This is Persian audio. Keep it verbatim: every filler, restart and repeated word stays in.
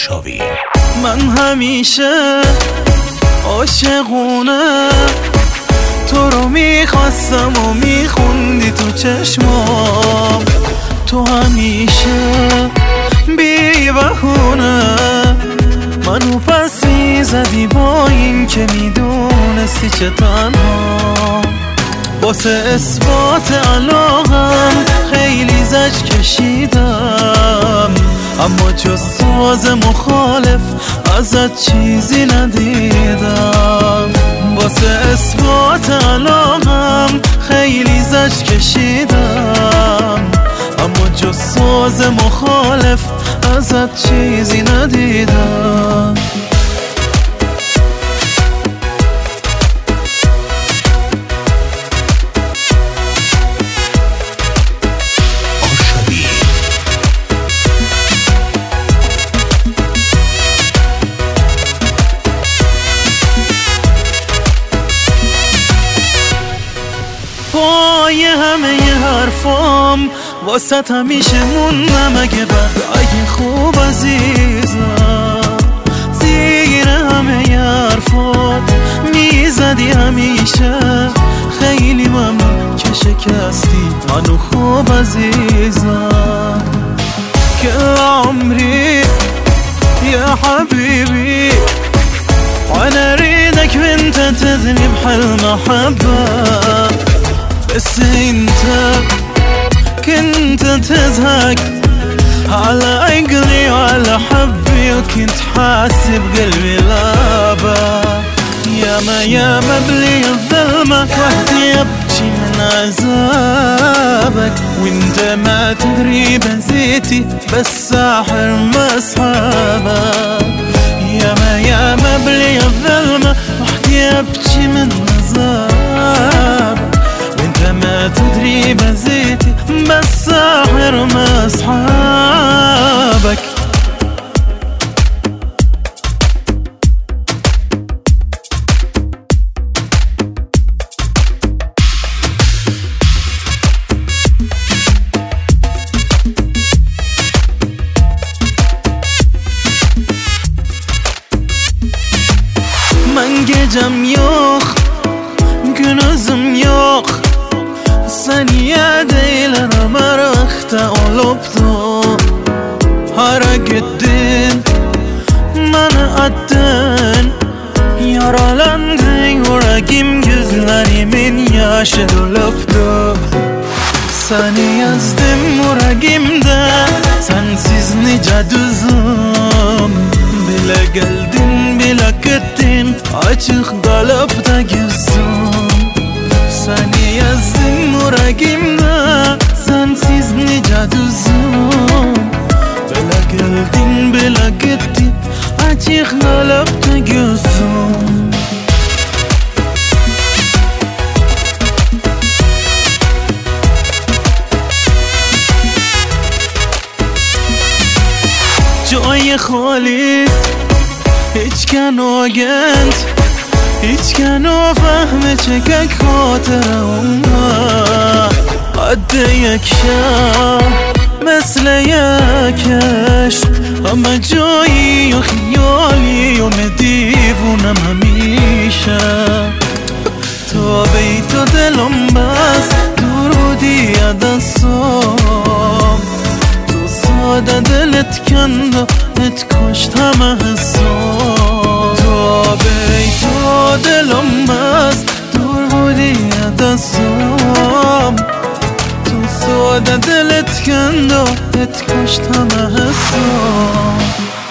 آرشاوی. من همیشه عاشقونه تو رو میخواستم و میخوندی تو چشمام، تو همیشه بی بهونه منو پس میزدی با این که میدونستی چه تنها. واسه اثبات علاقم خیلی زج کشیدم، اما جز ساز مخالف ازت چیزی ندیدم. واسه اثبات علاقم خیلی زج کشیدم، اما جز ساز مخالف ازت چیزی ندیدم. پای همه ی حرفام واسه همیشه موندم، اگه بعد اگه خوب عزیزم زیر همه ی حرفات میزدی همیشه. خیلی ممنون که شکستی منو خوب عزیزم. كل عمري يا حبيبي وانا اريدك وانت تذني بحالمحبة، بس انت كنت تزهق على عقلي وعلى حبي، وكنت حاسب قلبي لابا. ياما ياما بلي الظلمة وحدي ابكي من عذابك، وانت ما تدري بزيتي بس ساحر مصحابك. ياما ياما بلي الظلمة وحدي ابكي من عذابك، ما تدري بزيتي بس ساحر مصحابك. من gecem yok, günüzüm yok, saniye değil aramakta olupdu. Hara gittin, bana attın, yaralandın yüreğim, gözlerimin yaşı dolupdu. Seni yazdım yüreğimde, sensiz nice düzüm. Bile geldin bile gittin, açık kalıp da gözüm. Seni yazdım yüreğimde, sensiz nice düzüm. Bile geldin bile gittin, açık kalıp da gözüm. جای خالی هیچ کنو گند، هیچ کنو فهم چکک خاطر اونا. عده یک شب مثل یکش، همه جایی و خیالی و مدیوونم همیشه. تا بیت و دلم بس درودی دستم، تو ساده دلت کند و ات کشت همه حسام. تا بیت و دلم بس درودی دستم، تو ساده دلت کند و ات کشت همه حسام.